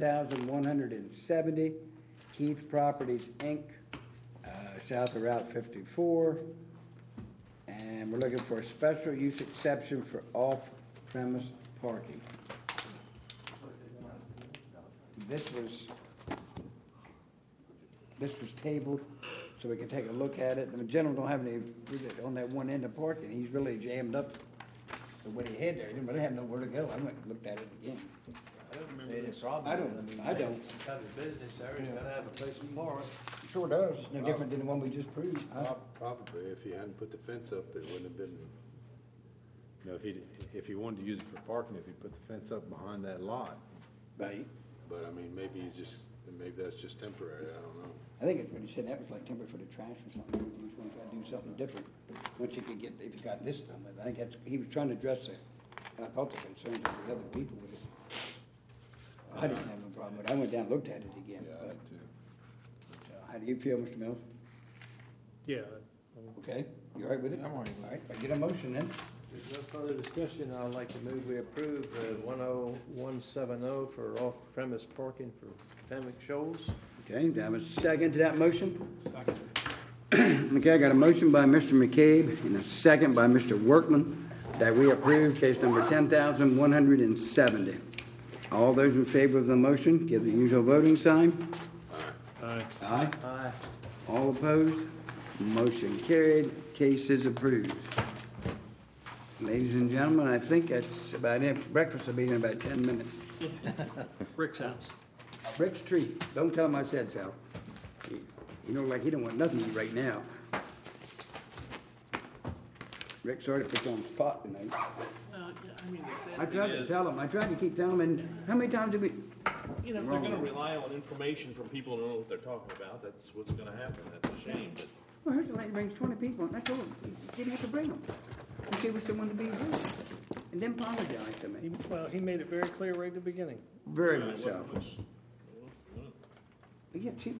$10,170. Keith's Properties, Inc., south of Route 54. And we're looking for a special use exception for off-premise parking. This was tabled, so we can take a look at it. The gentleman don't have any, on that one end of parking, he's really jammed up. So what he had there, he didn't really have nowhere to go. I went and looked at it again. I don't remember any problem. I don't. Got a business there, he's gotta have a place to park. Sure does. It's no different than the one we just proved. Probably, if he hadn't put the fence up, it wouldn't have been, if he wanted to use it for parking, if he put the fence up behind that lot. Right. But, I mean, maybe that's just temporary, I don't know. I think it's what he said, that was like temporary for the trash or something. He was gonna try to do something different, once he could get, if he got this done with. I think that's, he was trying to address it, and I thought the concerns of the other people with it. I didn't have no problem with it. I went down and looked at it again. Yeah, I but, did too. How do you feel, Mr. Mills? Yeah. Okay, you all right with it? I'm all right with it. All right, I get a motion then. There's no further discussion, I'd like to move we approve 10170 for off-premise parking for family shows. Okay, do I have a second to that motion? Second. Okay, I got a motion by Mr. McCabe and a second by Mr. Workman that we approve case number 10,170. All those in favor of the motion, give the usual voting sign. Aye. Aye. Aye. All opposed? Motion carried. Case is approved. Ladies and gentlemen, I think that's about it. Breakfast will be in about 10 minutes. Rick's house. Rick's treat. Don't tell him I said so. You know, like he don't want nothing to eat right now. Rick, sorry to put you on the spot tonight. I tried to tell him. I tried to keep telling him. And how many times did we? You know, if they're gonna rely on information from people who know what they're talking about, that's what's gonna happen. That's a shame, but Well, here's the lady brings 20 people, and I told him he didn't have to bring them. And she was someone to be rude, and then apologized to me. Well, he made it very clear right at the beginning. Very much so. which- But yeah, she